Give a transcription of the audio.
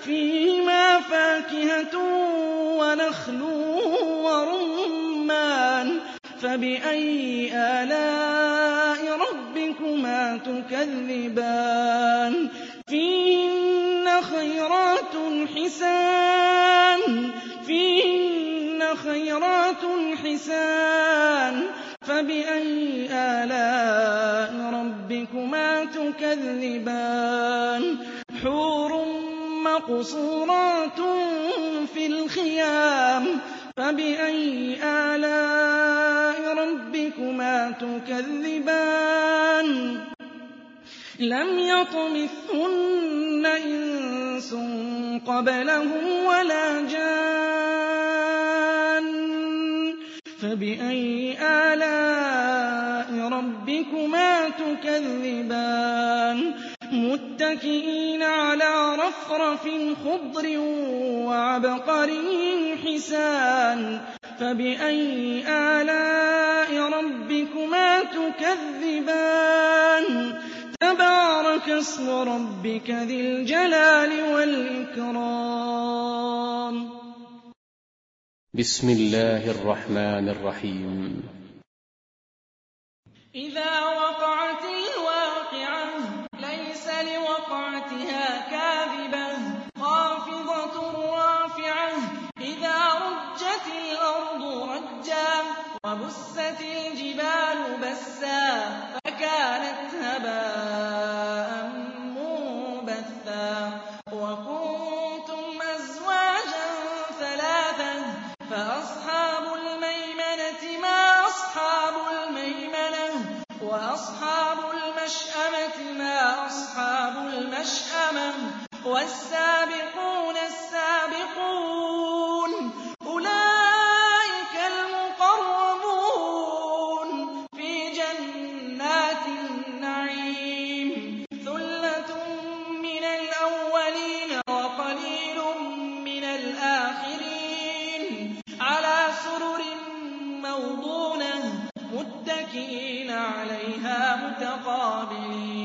فِيهِمَا فَاكِهَةٌ وَنَخْلٌ وَرُمَّانٌ فَبِأَيِّ آلَاءِ رَبِّكُمَا تُكَذِّبَانِ فِيهِنَّ خَيْرَاتٌ حِسَانٌ فَبِأَيِّ آلَاءِ رَبِّكُمَا تُكَذِّبَانِ حُورٌ مَّقْصُورَاتٌ فِي الْخِيَامِ فَبِأَيِّ آلَاءِ رَبِّكُمَا تُكَذِّبَانِ لَمْ يَطْمِثْهُنَّ إِنسٌ قَبْلَهُمْ وَلَا جَانٌّ فَبِأَيِّ آلَاءِ رَبِّكُمَا تُكَذِّبَانِ مُتَّكِئِينَ عَلَىٰ رَفْرَفٍ خُضْرٍ وَعَبْقَرِيٍّ حِسَانٍ فَبِأَيِّ آلَاءِ رَبِّكُمَا تُكَذِّبَانِ تَبَارَكَ اسْمُ رَبِّكَ ذِي الْجَلَالِ وَالْإِكْرَامِ بسم الله الرحمن الرحيم إِذَا وَقَعَتِ الْوَاقِعَةُ لَيْسَ لِوَقْعَتِهَا كَاذِبَةٌ خَافِضَةٌ رَّافِعَةٌ إِذَا رُجَّتِ الْأَرْضُ رَجًّا وَبُسَّتِ الْجِبَالُ بَسًّا فَكَانَتْ هَبَاءً مُّنبَثًّا وَكُنتُمْ أَزْوَاجًا ثَلَاثَةً فَأَصْحَابُ الْمَيْمَنَةِ مَا أَصْحَابُ الْمَيْمَنَةِ وَأَصْحَابُ الْمَشْأَمَةِ مَا أَصْحَابُ الْمَشْأَمَةِ وَالسَّابِقُونَ السَّابِقُونَ أُولَٰئِكَ الْمُقَرَّبُونَ فِي جَنَّاتِ النَّعِيمِ ثُلَّةٌ مِّنَ الْأَوَّلِينَ وَقَلِيلٌ مِّنَ الْآخِرِينَ عَلَىٰ سُرُرٍ مَّوْضُونَةٍ مُّتَّكِئِينَ عَلَيْهَا مُتَقَابِلِينَ